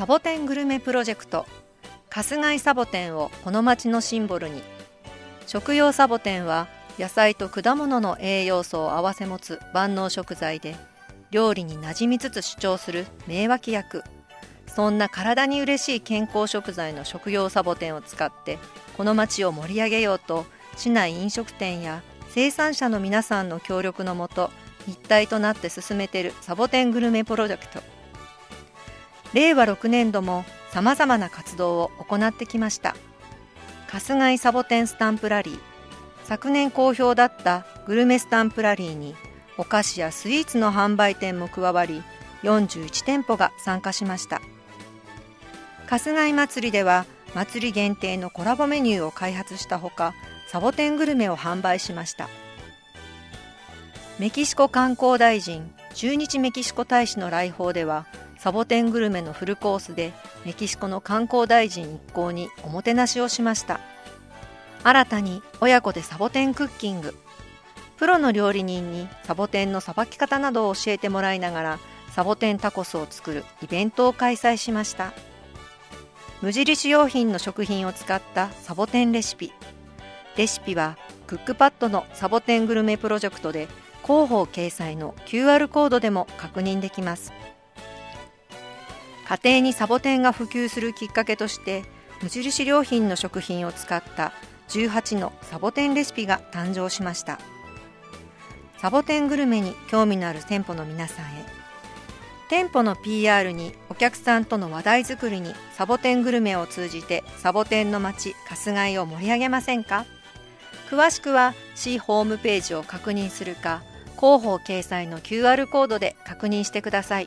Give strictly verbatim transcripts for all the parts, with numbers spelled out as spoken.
サボテングルメプロジェクト、春日井サボテンをこの町のシンボルに。食用サボテンは野菜と果物の栄養素を併せ持つ万能食材で、料理に馴染みつつ主張する名脇役。そんな体に嬉しい健康食材の食用サボテンを使ってこの町を盛り上げようと、市内飲食店や生産者の皆さんの協力のもと一体となって進めているサボテングルメプロジェクト。れいわろくねんどもさまざまな活動を行ってきました。春日井サボテンスタンプラリー、昨年好評だったグルメスタンプラリーにお菓子やスイーツの販売店も加わり、よんじゅういちてんぽが参加しました。春日井祭りでは祭り限定のコラボメニューを開発したほか、サボテングルメを販売しました。メキシコ観光大臣、駐日メキシコ大使の来訪では、サボテングルメのフルコースでメキシコの観光大臣一行におもてなしをしました。新たに親子でサボテンクッキング、プロの料理人にサボテンのさばき方などを教えてもらいながらサボテンタコスを作るイベントを開催しました。無印良品の食品を使ったサボテンレシピ。レシピはクックパッドのサボテングルメプロジェクトで広報掲載の キューアール コードでも確認できます。家庭にサボテンが普及するきっかけとして、無印良品の食品を使ったじゅうはちのサボテンレシピが誕生しました。サボテングルメに興味のある店舗の皆さんへ、店舗の ピーアール にお客さんとの話題作りにサボテングルメを通じてサボテンの街春日井を盛り上げませんか？詳しくは市ホームページを確認するか、広報掲載の キューアール コードで確認してください。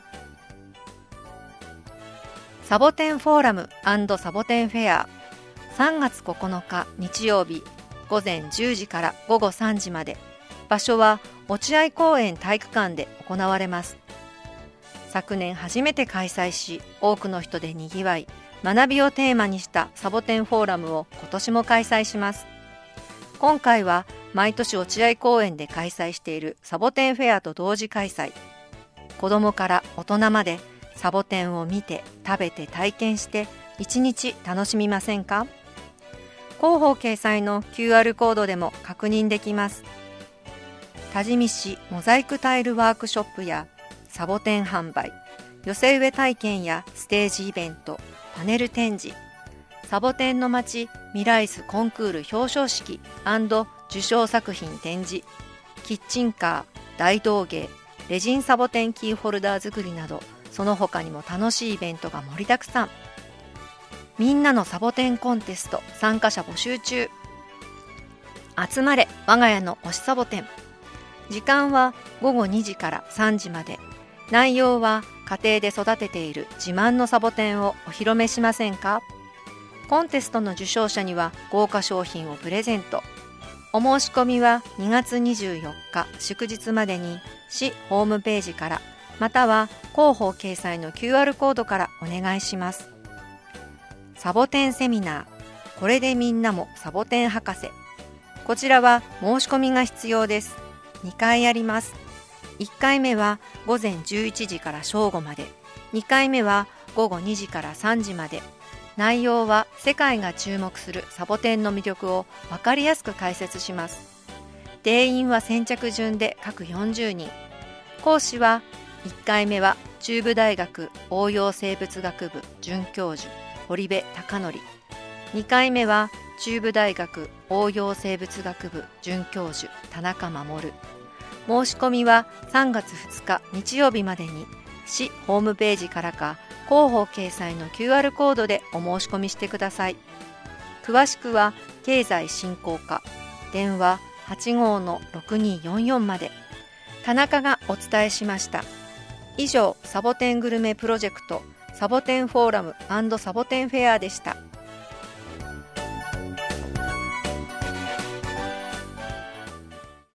サボテンフォーラム&サボテンフェア、さんがつここのか日曜日ごぜんじゅうじからごごさんじまで。場所は落合公園体育館で行われます。昨年初めて開催し、多くの人でにぎわい、学びをテーマにしたサボテンフォーラムを今年も開催します。今回は毎年落合公園で開催しているサボテンフェアと同時開催。子どもから大人までサボテンを見て食べて体験して一日楽しみませんか？広報掲載の キューアール コードでも確認できます。多治見市モザイクタイルワークショップやサボテン販売、寄せ植え体験やステージイベント、パネル展示、サボテンの街ミライスコンクール表彰式&受賞作品展示、キッチンカー、大道芸、レジンサボテンキーホルダー作りなど、その他にも楽しいイベントが盛りだくさん。みんなのサボテンコンテスト参加者募集中。集まれ我が家の推しサボテン。時間はごごにじからさんじまで。内容は家庭で育てている自慢のサボテンをお披露目しませんか？コンテストの受賞者には豪華商品をプレゼント。お申し込みはにがつにじゅうよっか祝日までに市ホームページから、または広報掲載の キューアール コードからお願いします。サボテンセミナー、これでみんなもサボテン博士。こちらは申し込みが必要です。にかいあります。いっかいめはごぜんじゅういちじから正午まで、にかいめはごごにじからさんじまで。内容は世界が注目するサボテンの魅力を分かりやすく解説します。定員は先着順で各よんじゅうにん。講師はいっかいめは中部大学応用生物学部准教授堀部貴則、にかいめは中部大学応用生物学部准教授田中守。申し込みはさんがつふつか日曜日までに市ホームページからか、広報掲載の キューアール コードでお申し込みしてください。詳しくは経済振興課、電話 はちごのろくにーよんよん まで。田中がお伝えしました。以上、サボテングルメプロジェクトサボテンフォーラム&サボテンフェアでした。